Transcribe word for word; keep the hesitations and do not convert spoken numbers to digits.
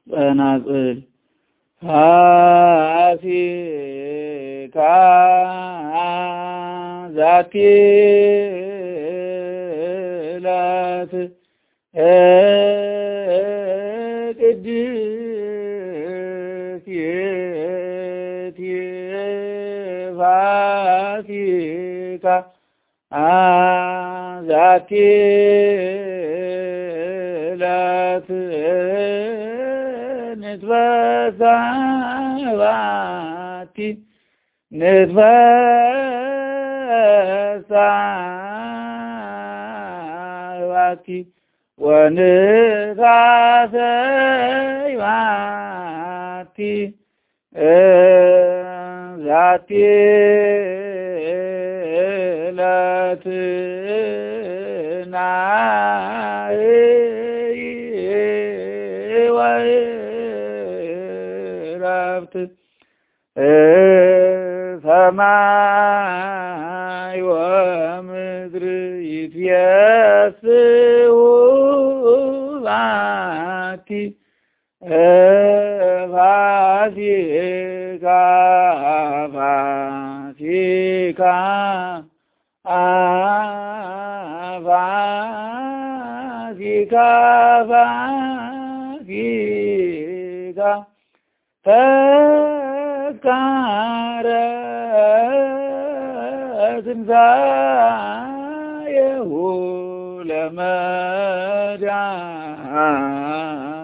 ጸናጽል ፋሲካ ዛቲ ዕለት ቅድስት ይእቲ ፋሲካ ዛቲ ዕለት ንትፈሳባቲ ንትፈሳባቲ ወንታሰይባቲ ዛቲ ዕለት ናይ ወረብት ሰማይ ወምድር ይትየስሑ ባቲ ፋሲካ ፋሲካ ፋሲካ ፋሲካ ተስካረ ትንሣኤሁ ለመድኃኒነ